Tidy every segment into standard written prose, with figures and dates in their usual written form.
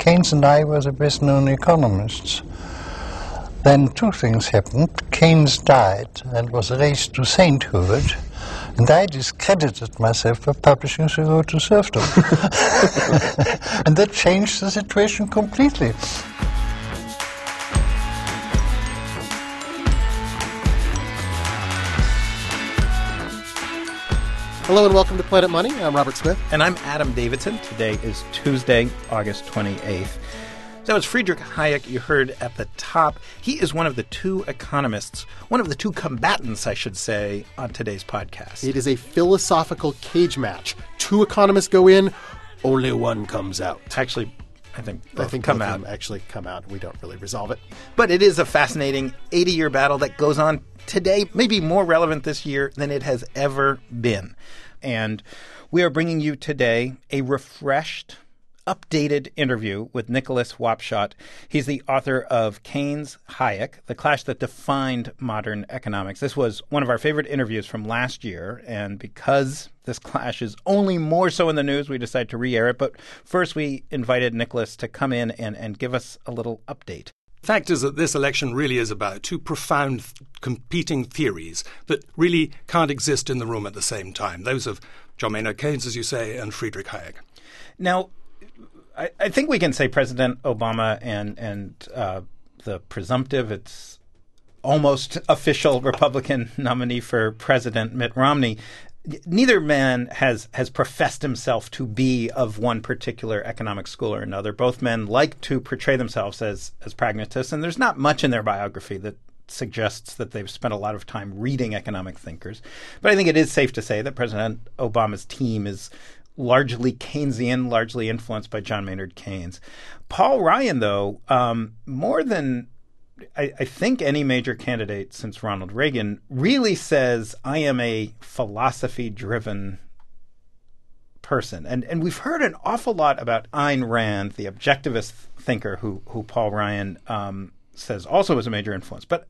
Keynes and I were the best-known economists. Then two things happened. Keynes died and was raised to sainthood, and I discredited myself by publishing the Road to Serfdom. And that changed the situation completely. Hello and welcome to Planet Money. I'm Robert Smith. And I'm Adam Davidson. Today is Tuesday, August 28th. So it's Friedrich Hayek you heard at the top. He is one of the two economists, one of the two combatants, I should say, on today's podcast. It is a philosophical cage match. Two economists go in, only one comes out. Actually, I think both come out. Actually come out. We don't really resolve it. But it is a fascinating 80-year battle that goes on today, maybe more relevant this year than it has ever been. And we are bringing you today a refreshed, updated interview with Nicholas Wapshott. He's the author of Keynes, Hayek, The Clash That Defined Modern Economics. This was one of our favorite interviews from last year, and because this clash is only more so in the news, we decided to re-air it. But first, we invited Nicholas to come in and give us a little update. The fact is that this election really is about two profound competing theories that really can't exist in the room at the same time. Those of John Maynard Keynes, as you say, and Friedrich Hayek. Now, I think we can say President Obama and the presumptive, it's almost official Republican nominee for president, Mitt Romney, neither man has professed himself to be of one particular economic school or another. Both men like to portray themselves as pragmatists, and there's not much in their biography that suggests that they've spent a lot of time reading economic thinkers. But I think it is safe to say that President Obama's team is largely Keynesian, largely influenced by John Maynard Keynes. Paul Ryan, though, more than I think any major candidate since Ronald Reagan, really says, I am a philosophy-driven person. And we've heard an awful lot about Ayn Rand, the objectivist thinker who Paul Ryan says also was a major influence. But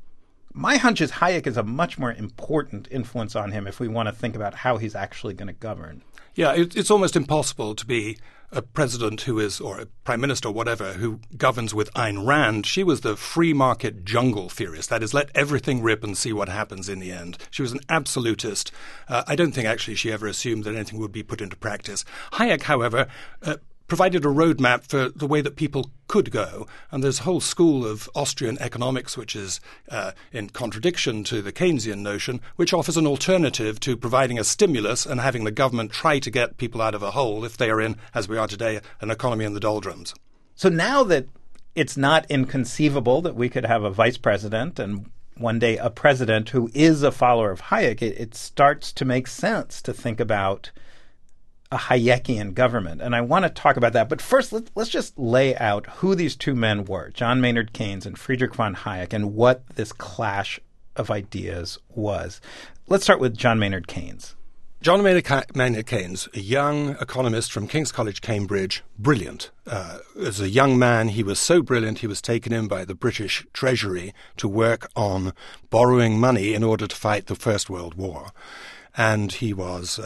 my hunch is Hayek is a much more important influence on him if we want to think about how he's actually going to govern. Yeah, it's almost impossible to be a president who is, or a prime minister or whatever, who governs with Ayn Rand. She was the free market jungle theorist. That is, let everything rip and see what happens in the end. She was an absolutist. I don't think actually she ever assumed that anything would be put into practice. Hayek, however, provided a roadmap for the way that people could go. And there's a whole school of Austrian economics which is in contradiction to the Keynesian notion, which offers an alternative to providing a stimulus and having the government try to get people out of a hole if they are in, as we are today, an economy in the doldrums. So now that it's not inconceivable that we could have a vice president and one day a president who is a follower of Hayek, it starts to make sense to think about a Hayekian government. And I want to talk about that. But first, let's just lay out who these two men were, John Maynard Keynes and Friedrich von Hayek, and what this clash of ideas was. Let's start with John Maynard Keynes. John Maynard Keynes, a young economist from King's College, Cambridge, brilliant. As a young man, he was so brilliant he was taken in by the British Treasury to work on borrowing money in order to fight the First World War. And he was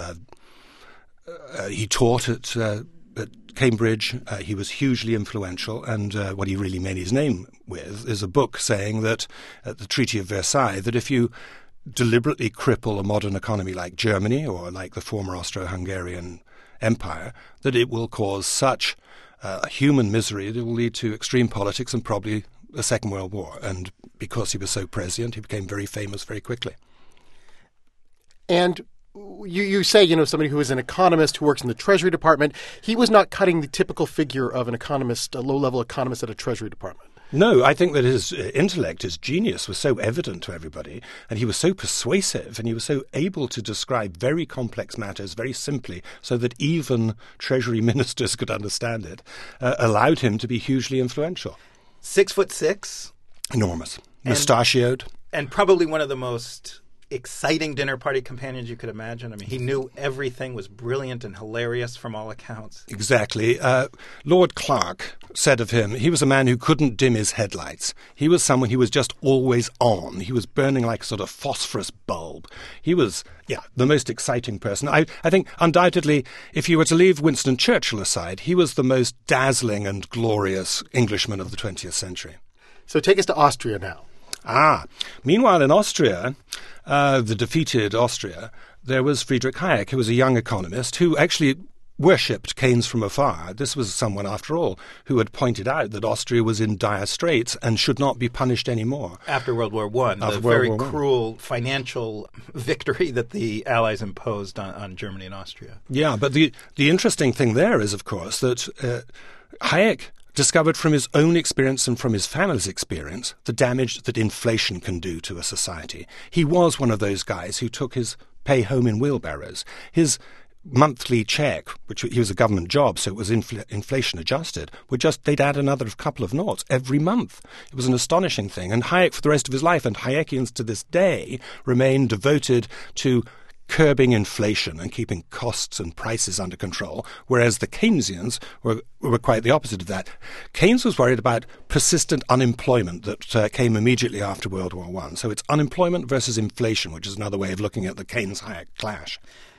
he taught at Cambridge. He was hugely influential, and what he really made his name with is a book saying that at the Treaty of Versailles, that if you deliberately cripple a modern economy like Germany or like the former Austro-Hungarian Empire, that it will cause such human misery that it will lead to extreme politics and probably a Second World War. And because he was so prescient, he became very famous very quickly. And you say, somebody who is an economist who works in the Treasury Department, he was not cutting the typical figure of an economist, a low-level economist at a Treasury Department. No, I think that his intellect, his genius was so evident to everybody, and he was so persuasive, and he was so able to describe very complex matters very simply so that even Treasury ministers could understand it, allowed him to be hugely influential. 6'6", enormous, mustachioed. And probably one of the most exciting dinner party companions you could imagine. I mean, he knew everything, was brilliant and hilarious from all accounts. Exactly. Lord Clark said of him, he was a man who couldn't dim his headlights. He was someone who was just always on. He was burning like a sort of phosphorus bulb. He was, the most exciting person. I think undoubtedly, if you were to leave Winston Churchill aside, he was the most dazzling and glorious Englishman of the 20th century. So take us to Austria now. Meanwhile, in Austria, the defeated Austria, there was Friedrich Hayek, who was a young economist who actually worshipped Keynes from afar. This was someone, after all, who had pointed out that Austria was in dire straits and should not be punished anymore. After World War I, the very cruel financial victory that the Allies imposed on Germany and Austria. Yeah, but the interesting thing there is, of course, that Hayek discovered from his own experience and from his family's experience the damage that inflation can do to a society. He was one of those guys who took his pay home in wheelbarrows. His monthly check, which he was a government job, so it was inflation adjusted, they'd add another couple of noughts every month. It was an astonishing thing. And Hayek, for the rest of his life, and Hayekians to this day, remain devoted to curbing inflation and keeping costs and prices under control, whereas the Keynesians were quite the opposite of that. Keynes was worried about persistent unemployment that came immediately after World War I. So it's unemployment versus inflation, which is another way of looking at the Keynes-Hayek clash.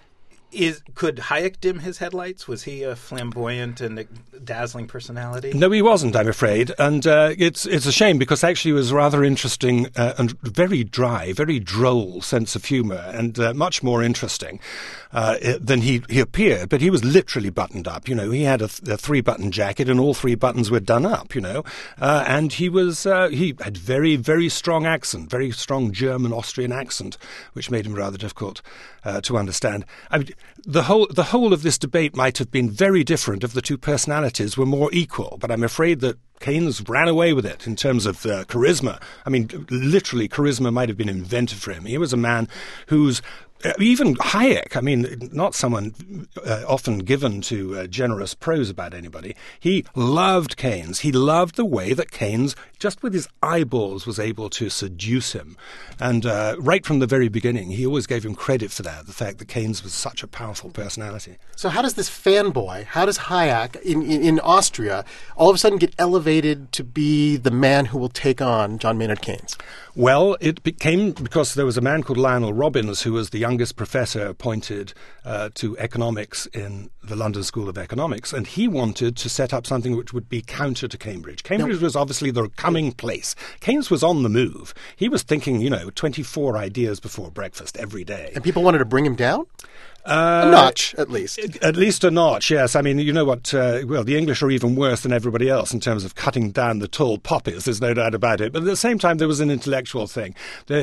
Could Hayek dim his headlights? Was he a flamboyant and a dazzling personality? No, he wasn't, I'm afraid. And it's a shame because actually he was rather interesting and very dry, very droll sense of humour and much more interesting than he appeared. But he was literally buttoned up. He had a three-button jacket and all three buttons were done up, and he had very, very strong accent, very strong German-Austrian accent, which made him rather difficult to understand. I mean, the whole of this debate might have been very different if the two personalities were more equal, but I'm afraid that Keynes ran away with it in terms of charisma. I mean, literally, charisma might have been invented for him. He was a man whose even Hayek, I mean, not someone often given to generous prose about anybody. He loved Keynes. He loved the way that Keynes, just with his eyeballs, was able to seduce him. And right from the very beginning, he always gave him credit for that, the fact that Keynes was such a powerful personality. So how does this fanboy, how does Hayek in Austria all of a sudden get elevated to be the man who will take on John Maynard Keynes? Well, it became because there was a man called Lionel Robbins who was the youngest professor appointed to economics in the London School of Economics, and he wanted to set up something which would be counter to Cambridge. Cambridge was obviously the coming place. Keynes was on the move. He was thinking, 24 ideas before breakfast every day. And people wanted to bring him down? A notch, at least. At least a notch, yes. I mean, you know what? The English are even worse than everybody else in terms of cutting down the tall poppies. There's no doubt about it. But at the same time, there was an intellectual thing.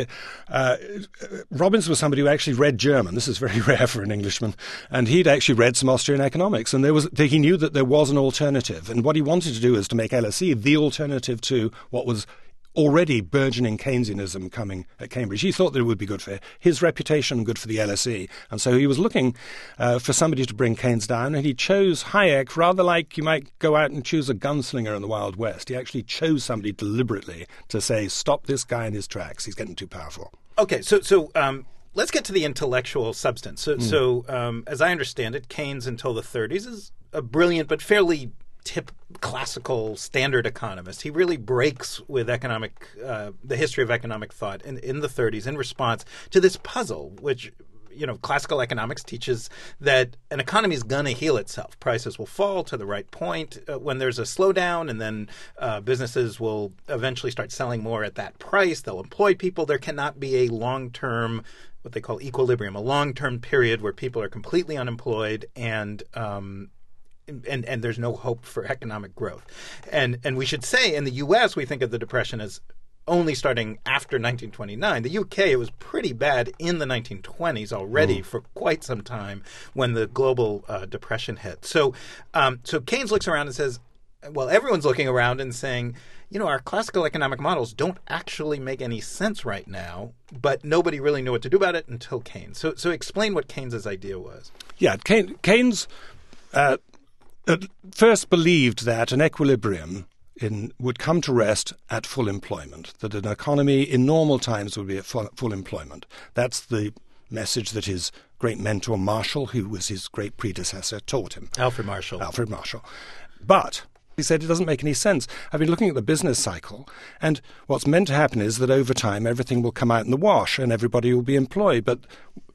Robbins was somebody who actually read German. This is very rare for an Englishman. And he'd actually read some Austrian economics. And he knew that there was an alternative. And what he wanted to do is to make LSE the alternative to what was already burgeoning Keynesianism coming at Cambridge. He thought that it would be good for his reputation and good for the LSE. And so he was looking for somebody to bring Keynes down, and he chose Hayek rather like you might go out and choose a gunslinger in the Wild West. He actually chose somebody deliberately to say, stop this guy in his tracks. He's getting too powerful. Okay, so let's get to the intellectual substance. So as I understand it, Keynes until the 30s is a brilliant but fairly classical standard economist. He really breaks with the history of economic thought in the 30s in response to this puzzle, which classical economics teaches that an economy is going to heal itself. Prices will fall to the right point when there's a slowdown, and then businesses will eventually start selling more at that price. They'll employ people. There cannot be a long-term, what they call equilibrium, a long-term period where people are completely unemployed and there's no hope for economic growth. And we should say in the U.S. we think of the Depression as only starting after 1929. The UK, it was pretty bad in the 1920s already for quite some time when the global depression hit. So Keynes looks around and says, well, everyone's looking around and saying, our classical economic models don't actually make any sense right now, but nobody really knew what to do about it until Keynes. So explain what Keynes's idea was. Yeah, Keynes first believed that an equilibrium would come to rest at full employment, that an economy in normal times would be at full employment. That's the message that his great mentor Marshall, who was his great predecessor, taught him. Alfred Marshall. But he said it doesn't make any sense. I've been looking at the business cycle, and what's meant to happen is that over time everything will come out in the wash and everybody will be employed. But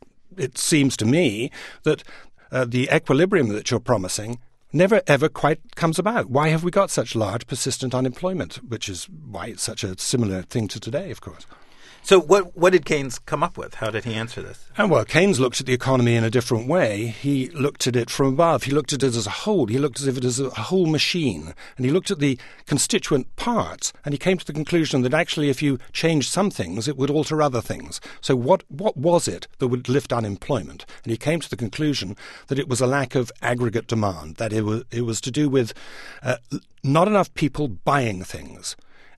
it seems to me that the equilibrium that you're promising never ever quite comes about. Why have we got such large persistent unemployment, which is why it's such a similar thing to today, of course. So what did Keynes come up with? How did he answer this? Well, Keynes looked at the economy in a different way. He looked at it from above. He looked at it as a whole. He looked at it as a whole machine. And he looked at the constituent parts, and he came to the conclusion that actually if you change some things, it would alter other things. So what was it that would lift unemployment? And he came to the conclusion that it was a lack of aggregate demand, that it was to do with not enough people buying things.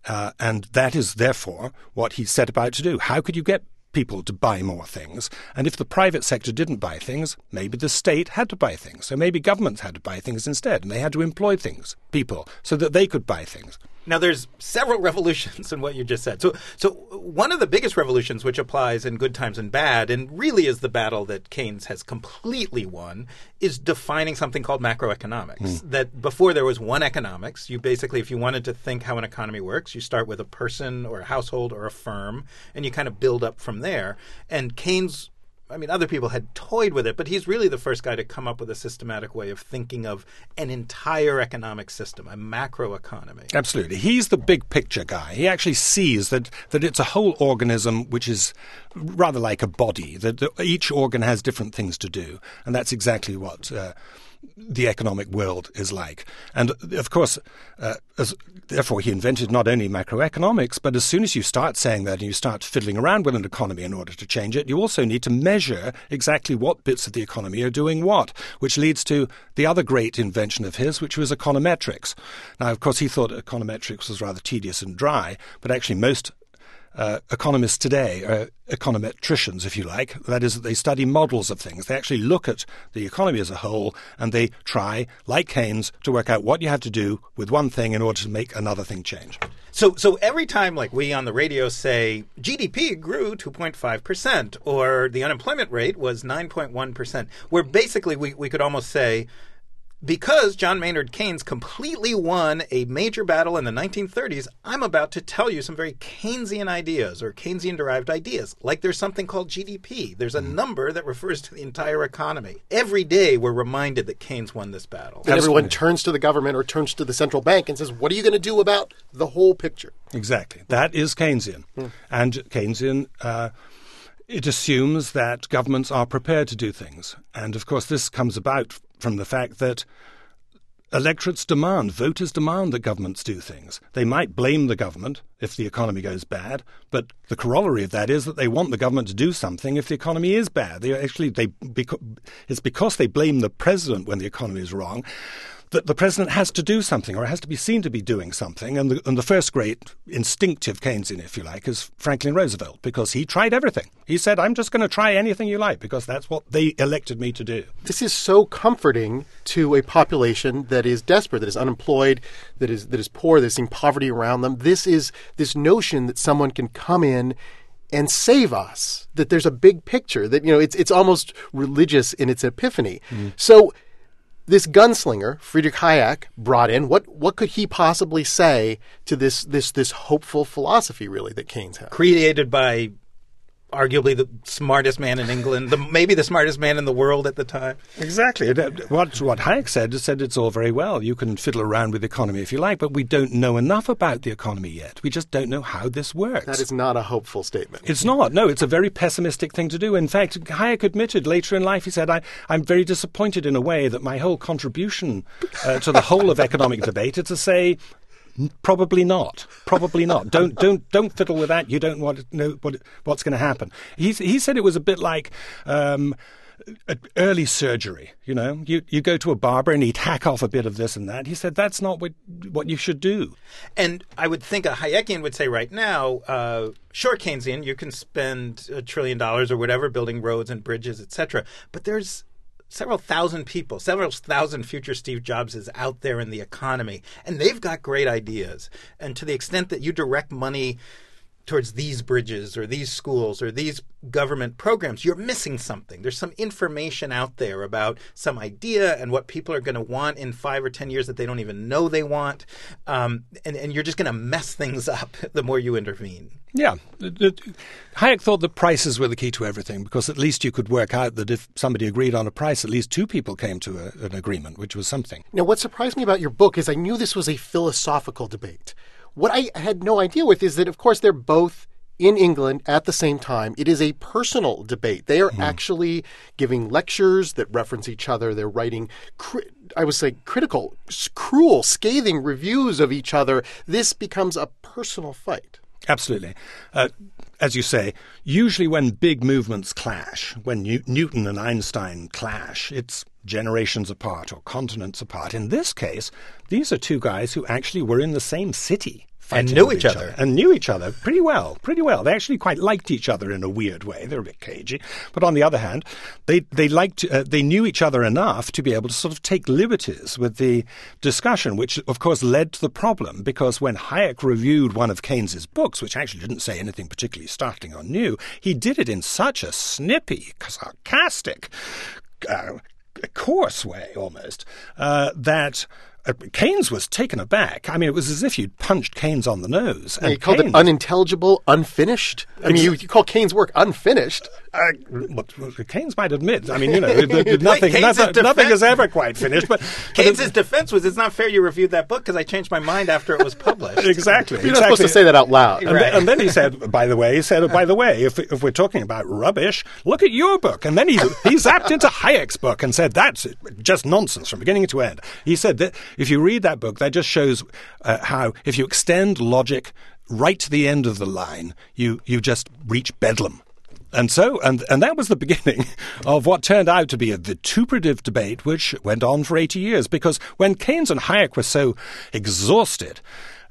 And that is, therefore, what he set about to do. How could you get people to buy more things? And if the private sector didn't buy things, maybe the state had to buy things. So maybe governments had to buy things instead, and they had to employ people, so that they could buy things. Now, there's several revolutions in what you just said. So one of the biggest revolutions, which applies in good times and bad, and really is the battle that Keynes has completely won, is defining something called macroeconomics. That before there was one economics, you basically, if you wanted to think how an economy works, you start with a person or a household or a firm, and you kind of build up from there. And Keynes, I mean, other people had toyed with it, but he's really the first guy to come up with a systematic way of thinking of an entire economic system, a macroeconomy. Absolutely. He's the big picture guy. He actually sees that it's a whole organism which is rather like a body, that each organ has different things to do. And that's exactly what the economic world is like. And, of course, therefore he invented not only macroeconomics, but as soon as you start saying that and you start fiddling around with an economy in order to change it, you also need to measure exactly what bits of the economy are doing what, which leads to the other great invention of his, which was econometrics. Now, of course, he thought econometrics was rather tedious and dry, but actually most economists today are econometricians, if you like. That is, they study models of things. They actually look at the economy as a whole, and they try, like Keynes, to work out what you have to do with one thing in order to make another thing change. So every time, like we on the radio say, GDP grew 2.5%, or the unemployment rate was 9.1%, where basically we could almost say, because John Maynard Keynes completely won a major battle in the 1930s, I'm about to tell you some very Keynesian ideas or Keynesian-derived ideas. Like there's something called GDP. There's a number that refers to the entire economy. Every day we're reminded that Keynes won this battle. And everyone turns to the government or turns to the central bank and says, what are you going to do about the whole picture? Exactly. That is Keynesian. And Keynesian it assumes that governments are prepared to do things. And, of course, this comes about from the fact that electorates demand, voters demand that governments do things. They might blame the government if the economy goes bad, but the corollary of that is that they want the government to do something if the economy is bad. It's because they blame the president when the economy is wrong that the president has to do something, or has to be seen to be doing something. And the first great instinctive Keynesian, if you like, is Franklin Roosevelt, because he tried everything. He said, I'm just going to try anything you like, because that's what they elected me to do. This is so comforting to a population that is desperate, that is unemployed, that is poor, that is seeing poverty around them. This is this notion that someone can come in and save us, that there's a big picture, that, you know, it's almost religious in its epiphany. So this gunslinger, Friedrich Hayek, brought in, what could he possibly say to this hopeful philosophy, really, that Keynes had? Created by arguably the smartest man in England, maybe the smartest man in the world at the time. Exactly. What Hayek said it's all very well. You can fiddle around with the economy if you like, but we don't know enough about the economy yet. We just don't know how this works. That is not a hopeful statement. It's not. No, it's a very pessimistic thing to do. In fact, Hayek admitted later in life, he said, I'm very disappointed in a way that my whole contribution to the whole of economic debate is to say, probably not. Probably not. Don't fiddle with that. You don't want to know what's going to happen. He said it was a bit like early surgery. You know, you go to a barber and he'd hack off a bit of this and that. He said that's not what you should do. And I would think a Hayekian would say right now, sure, Keynesian, you can spend $1 trillion or whatever building roads and bridges, etc. But there's several thousand people, several thousand future Steve Jobses out there in the economy, and they've got great ideas. And to the extent that you direct money towards these bridges or these schools or these government programs, you're missing something. There's some information out there about some idea and what people are going to want in 5 or 10 years that they don't even know they want. And you're just going to mess things up the more you intervene. Yeah. Hayek thought that prices were the key to everything, because at least you could work out that if somebody agreed on a price, at least two people came to an agreement, which was something. Now, what surprised me about your book is I knew this was a philosophical debate. What I had no idea with is that, of course, they're both in England at the same time. It is a personal debate. They are actually giving lectures that reference each other. They're writing, I would say, critical, cruel, scathing reviews of each other. This becomes a personal fight. Absolutely. As you say, usually when big movements clash, when Newton and Einstein clash, it's generations apart or continents apart. In this case, these are two guys who actually were in the same city. And knew each other. And knew each other pretty well. They actually quite liked each other in a weird way. They're a bit cagey. But on the other hand, they knew each other enough to be able to sort of take liberties with the discussion, which, of course, led to the problem. Because when Hayek reviewed one of Keynes's books, which actually didn't say anything particularly startling or new, he did it in such a snippy, sarcastic, coarse way almost, that Keynes was taken aback. I mean, it was as if you'd punched Keynes on the nose. And he called it unintelligible, unfinished. I mean, you call Keynes' work unfinished. What Keynes might admit. I mean, nothing is ever quite finished. But Keynes' defense was, it's not fair you reviewed that book because I changed my mind after it was published. Exactly. You're not supposed to say that out loud. And then he said, by the way, if we're talking about rubbish, look at your book. And then he zapped into Hayek's book and said, that's just nonsense from beginning to end. He said that if you read that book, that just shows how if you extend logic right to the end of the line, you just reach bedlam. And that was the beginning of what turned out to be a vituperative debate which went on for 80 years. Because when Keynes and Hayek were so exhausted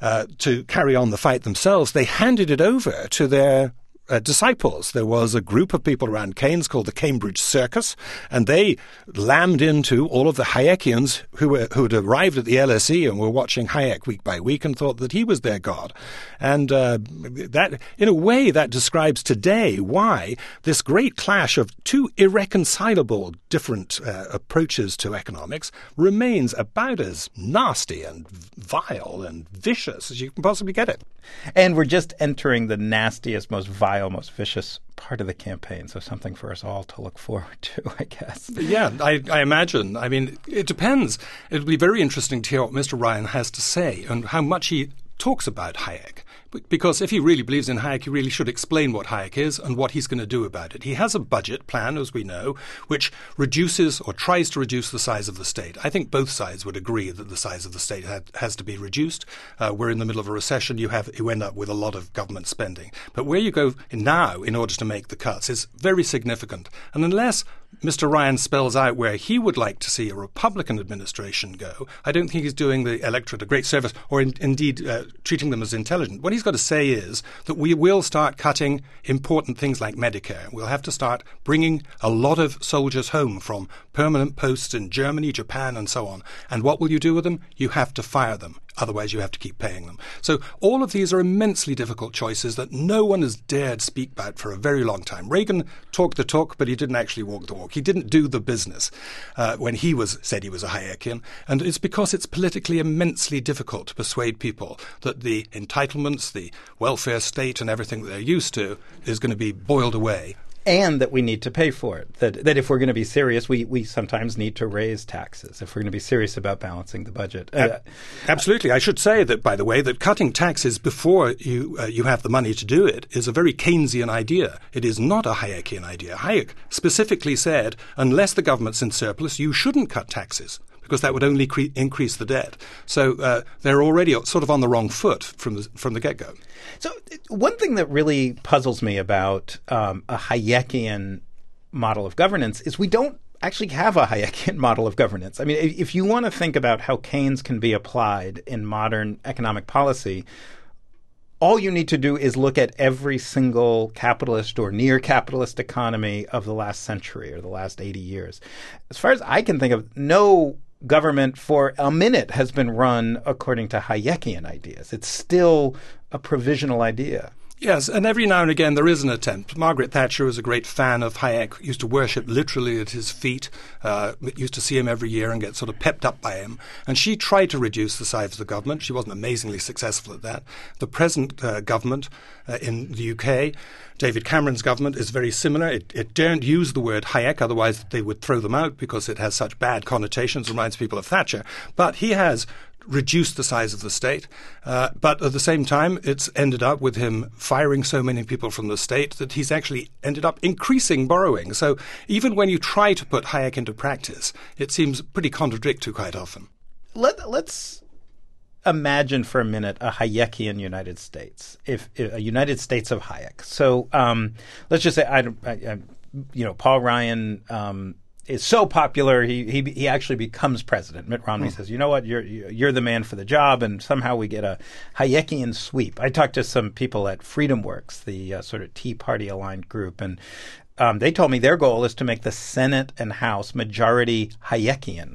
to carry on the fight themselves, they handed it over to their disciples. There was a group of people around Keynes called the Cambridge Circus, and they lammed into all of the Hayekians who had arrived at the LSE and were watching Hayek week by week and thought that he was their god. And that, in a way, that describes today why this great clash of two irreconcilable different approaches to economics remains about as nasty and vile and vicious as you can possibly get it. And we're just entering the nastiest, most vile, most vicious part of the campaign. So something for us all to look forward to, I guess. Yeah, I imagine. I mean, it depends. It'll be very interesting to hear what Mr. Ryan has to say and how much he talks about Hayek. Because if he really believes in Hayek, he really should explain what Hayek is and what he's going to do about it. He has a budget plan, as we know, which reduces or tries to reduce the size of the state. I think both sides would agree that the size of the state has to be reduced. We're in the middle of a recession. You end up with a lot of government spending. But where you go now in order to make the cuts is very significant. And unless Mr. Ryan spells out where he would like to see a Republican administration go, I don't think he's doing the electorate a great service or indeed treating them as intelligent. What he's got to say is that we will start cutting important things like Medicare. We'll have to start bringing a lot of soldiers home from permanent posts in Germany, Japan, and so on. And what will you do with them? You have to fire them. Otherwise, you have to keep paying them. So all of these are immensely difficult choices that no one has dared speak about for a very long time. Reagan talked the talk, but he didn't actually walk the walk. He didn't do the business when he said he was a Hayekian. And it's because it's politically immensely difficult to persuade people that the entitlements, the welfare state and everything that they're used to is going to be boiled away. And that we need to pay for it. That if we're going to be serious, we sometimes need to raise taxes if we're going to be serious about balancing the budget. Absolutely. I should say that, by the way, that cutting taxes before you have the money to do it is a very Keynesian idea. It is not a Hayekian idea. Hayek specifically said, unless the government's in surplus, you shouldn't cut taxes, because that would only increase the debt. So they're already sort of on the wrong foot from the get-go. So one thing that really puzzles me about a Hayekian model of governance is we don't actually have a Hayekian model of governance. I mean, if you want to think about how Keynes can be applied in modern economic policy, all you need to do is look at every single capitalist or near capitalist economy of the last century or the last 80 years. As far as I can think of, no government for a minute has been run according to Hayekian ideas. It's still a provisional idea. Yes, and every now and again there is an attempt. Margaret Thatcher was a great fan of Hayek, used to worship literally at his feet, used to see him every year and get sort of pepped up by him. And she tried to reduce the size of the government. She wasn't amazingly successful at that. The present government in the UK, David Cameron's government, is very similar. It daren't use the word Hayek, otherwise they would throw them out because it has such bad connotations, reminds people of Thatcher. But he has reduced the size of the state, but at the same time it's ended up with him firing so many people from the state that he's actually ended up increasing borrowing. So even when you try to put Hayek into practice, it seems pretty contradictory quite often. Let's imagine for a minute a Hayekian United States, if a United States of Hayek. So let's just say Paul Ryan is so popular, he actually becomes president. Mitt Romney says, you know what, you're the man for the job, and somehow we get a Hayekian sweep. I talked to some people at FreedomWorks, the sort of Tea Party aligned group, and they told me their goal is to make the Senate and House majority Hayekian.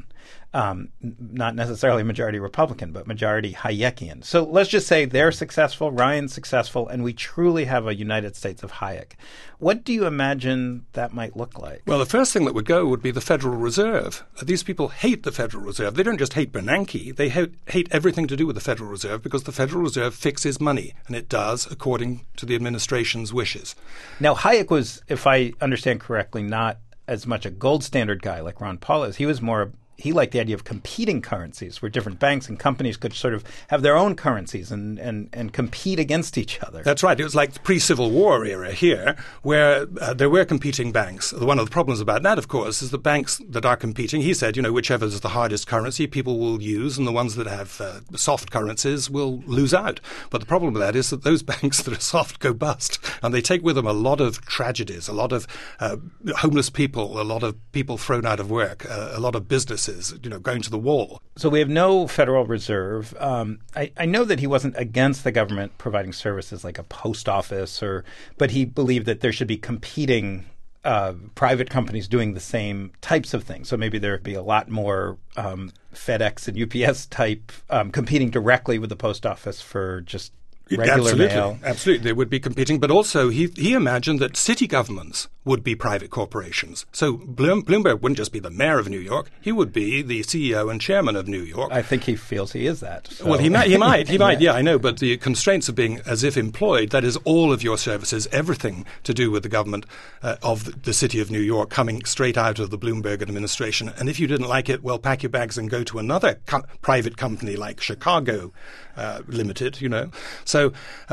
Not necessarily majority Republican, but majority Hayekian. So let's just say they're successful, Ryan's successful, and we truly have a United States of Hayek. What do you imagine that might look like? Well, the first thing that would go would be the Federal Reserve. These people hate the Federal Reserve. They don't just hate Bernanke. They hate everything to do with the Federal Reserve because the Federal Reserve fixes money, and it does according to the administration's wishes. Now, Hayek was, if I understand correctly, not as much a gold standard guy like Ron Paul is. He was more he liked the idea of competing currencies where different banks and companies could sort of have their own currencies and compete against each other. That's right. It was like the pre-Civil War era here where there were competing banks. One of the problems about that, of course, is the banks that are competing, he said, whichever is the hardest currency people will use and the ones that have soft currencies will lose out. But the problem with that is that those banks that are soft go bust and they take with them a lot of tragedies, a lot of homeless people, a lot of people thrown out of work, a lot of businesses, going to the wall. So we have no Federal Reserve. I know that he wasn't against the government providing services like a post office, but he believed that there should be competing private companies doing the same types of things. So maybe there would be a lot more FedEx and UPS type competing directly with the post office for just regular mail. Absolutely. They would be competing. But also he imagined that city governments would be private corporations. So Bloomberg wouldn't just be the mayor of New York. He would be the CEO and chairman of New York. I think he feels he is that. So. Well, he might. Yeah, I know. But the constraints of being as if employed, that is all of your services, everything to do with the government of the city of New York coming straight out of the Bloomberg administration. And if you didn't like it, well, pack your bags and go to another private company like Chicago Limited, So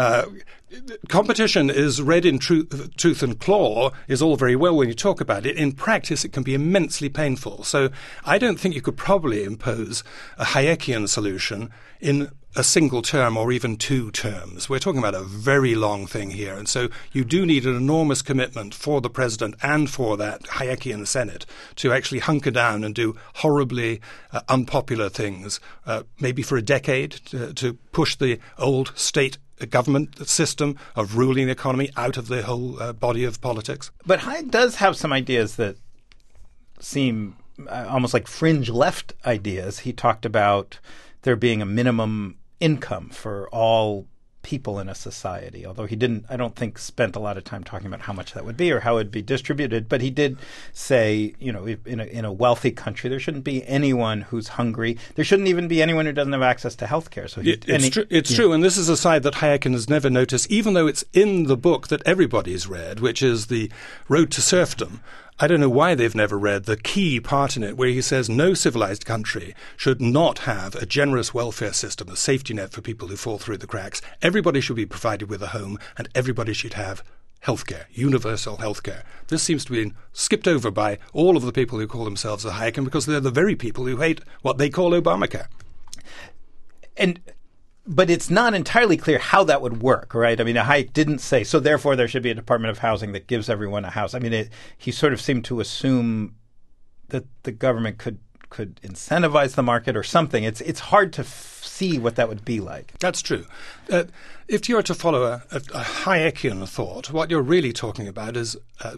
competition is read in tooth and claw is all very well when you talk about it. In practice, it can be immensely painful. So I don't think you could probably impose a Hayekian solution in a single term or even 2 terms. We're talking about a very long thing here. And so you do need an enormous commitment for the president and for that Hayekian Senate to actually hunker down and do horribly unpopular things, maybe for a decade to push the old state government system of ruling the economy out of the whole body of politics. But Hayek does have some ideas that seem almost like fringe left ideas. He talked about there being a minimum income for all people in a society, although he didn't, I don't think, spent a lot of time talking about how much that would be or how it would be distributed. But he did say, in a wealthy country, there shouldn't be anyone who's hungry. There shouldn't even be anyone who doesn't have access to health care. So it's true. And this is a side that Hayek has never noticed, even though it's in the book that everybody's read, which is The Road to Serfdom. I don't know why they've never read the key part in it where he says no civilized country should not have a generous welfare system, a safety net for people who fall through the cracks. Everybody should be provided with a home and everybody should have healthcare, universal healthcare. This seems to be skipped over by all of the people who call themselves a Hayekian because they're the very people who hate what they call Obamacare. But it's not entirely clear how that would work, right? I mean, Hayek didn't say, so therefore there should be a Department of Housing that gives everyone a house. I mean, he sort of seemed to assume that the government could could incentivize the market or something. It's hard to see what that would be like. That's true. If you're to follow a Hayekian thought, what you're really talking about is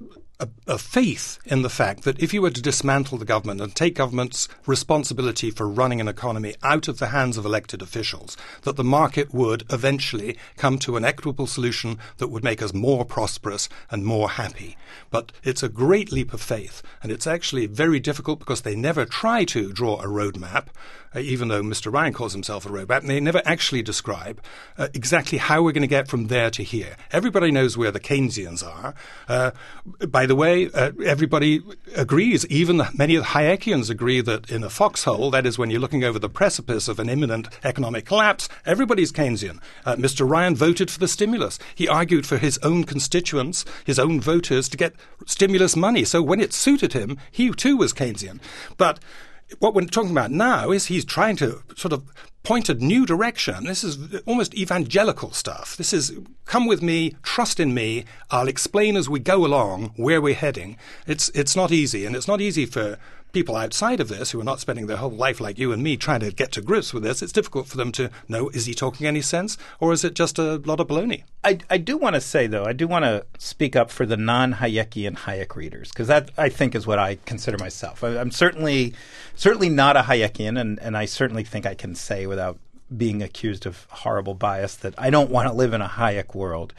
a faith in the fact that if you were to dismantle the government and take government's responsibility for running an economy out of the hands of elected officials, that the market would eventually come to an equitable solution that would make us more prosperous and more happy. But it's a great leap of faith, and it's actually very difficult because they never try to draw a roadmap, even though Mr. Ryan calls himself a roadmap, and they never actually describe exactly how we're going to get from there to here. Everybody knows where the Keynesians are. By the way, everybody agrees, even many of the Hayekians agree that in a foxhole, that is when you're looking over the precipice of an imminent economic collapse, everybody's Keynesian. Mr. Ryan voted for the stimulus. He argued for his own constituents, his own voters, to get stimulus money. So when it suited him, he too was Keynesian. But what we're talking about now is he's trying to sort of point a new direction. This is almost evangelical stuff. This is, come with me, trust in me, I'll explain as we go along where we're heading. It's not easy, and it's not easy for people outside of this who are not spending their whole life like you and me trying to get to grips with this. It's difficult for them to know, is he talking any sense, or is it just a lot of baloney? I do want to say, though, I do want to speak up for the non-Hayekian Hayek readers, because that, I think, is what I consider myself. I'm certainly not a Hayekian, and I certainly think I can say without being accused of horrible bias that I don't want to live in a Hayek world.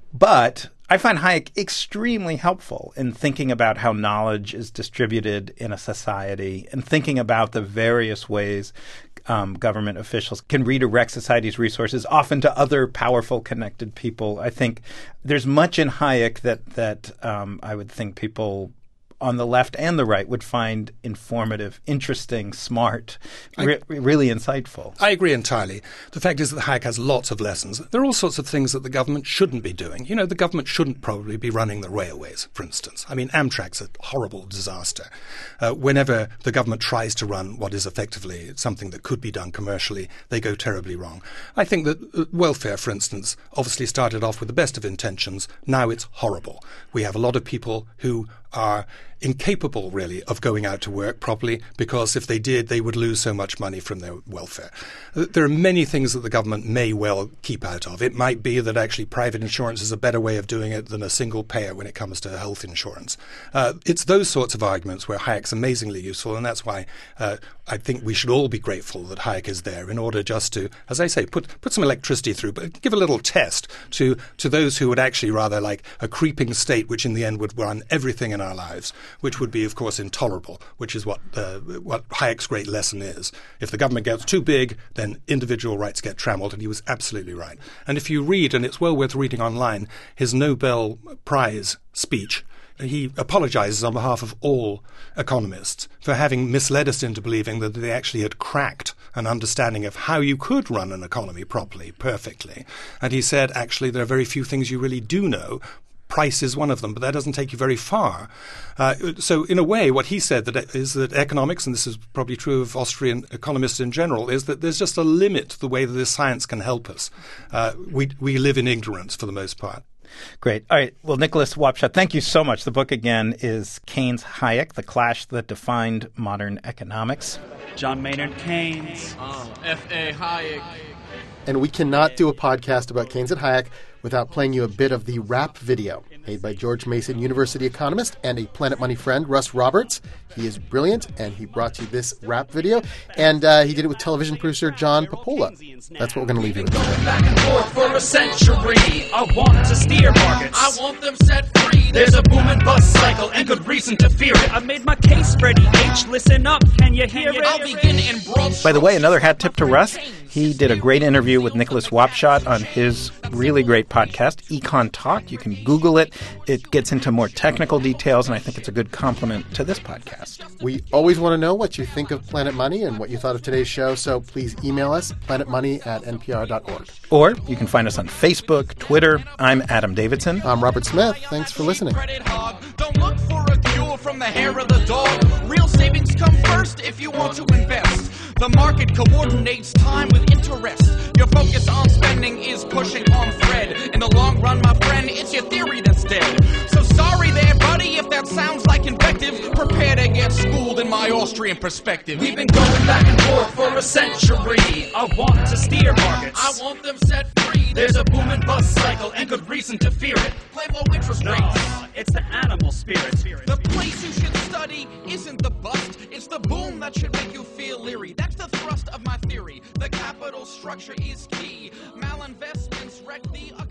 But I find Hayek extremely helpful in thinking about how knowledge is distributed in a society and thinking about the various ways government officials can redirect society's resources, often to other powerful, connected people. I think there's much in Hayek that I would think people on the left and the right would find informative, interesting, smart, really insightful. I agree entirely. The fact is that Hayek has lots of lessons. There are all sorts of things that the government shouldn't be doing. You know, the government shouldn't probably be running the railways, for instance. I mean, Amtrak's a horrible disaster. Whenever the government tries to run what is effectively something that could be done commercially, they go terribly wrong. I think that welfare, for instance, obviously started off with the best of intentions. Now it's horrible. We have a lot of people who are incapable, really, of going out to work properly, because if they did, they would lose so much money from their welfare. There are many things that the government may well keep out of. It might be that actually private insurance is a better way of doing it than a single payer when it comes to health insurance. It's those sorts of arguments where Hayek's amazingly useful, and that's why I think we should all be grateful that Hayek is there in order just to, as I say, put some electricity through, but give a little test to those who would actually rather like a creeping state which in the end would run everything in our lives, which would be, of course, intolerable, which is what Hayek's great lesson is. If the government gets too big, then individual rights get trammeled, and he was absolutely right. And if you read, and it's well worth reading online, his Nobel Prize speech, he apologizes on behalf of all economists for having misled us into believing that they actually had cracked an understanding of how you could run an economy properly, perfectly. And he said, actually, there are very few things you really do know. Price is one of them, but that doesn't take you very far. So in a way, what he said is that economics, and this is probably true of Austrian economists in general, is that there's just a limit to the way that this science can help us. We live in ignorance for the most part. Great. All right. Well, Nicholas Wapshott, thank you so much. The book, again, is Keynes Hayek, The Clash That Defined Modern Economics. John Maynard Keynes. F.A. Hayek. And we cannot do a podcast about Keynes and Hayek without playing you a bit of the rap video made by George Mason University economist and a Planet Money friend, Russ Roberts. He is brilliant, and he brought you this rap video. And he did it with television producer John Papola. That's what we're going to leave you with today. Back and forth for a century. I want to steer markets. I want them set free. There's a boom and bust cycle and good reason to fear it. I've made my case, Freddie H. Listen up. Can you hear it? I'll begin in broad. By the way, another hat tip to Russ. He did a great interview with Nicholas Wapshott on his really great podcast, Econ Talk. You can Google it. It gets into more technical details, and I think it's a good complement to this podcast. We always want to know what you think of Planet Money and what you thought of today's show, so please email us, planetmoney@npr.org. Or you can find us on Facebook, Twitter. I'm Adam Davidson. I'm Robert Smith. Thanks for listening. Don't look for a cure from the hair of the dog. Real savings come first if you want to invest. The market coordinates time with interest. Your focus on spending is pushing on Fred. In the long run, my friend, it's your theory that's dead. So sorry there, buddy, if that sounds like invective. Prepare to get schooled in my Austrian perspective. We've been going back and forth for a century. I want to steer markets. I want them set free. There's a boom and bust cycle and good reason to fear it. Play low interest No, rates. it's the animal spirit. The place you should study isn't the bust, it's the boom that should make you feel leery. That's the thrust of my theory. The capital structure is key. Malinvestments wreck the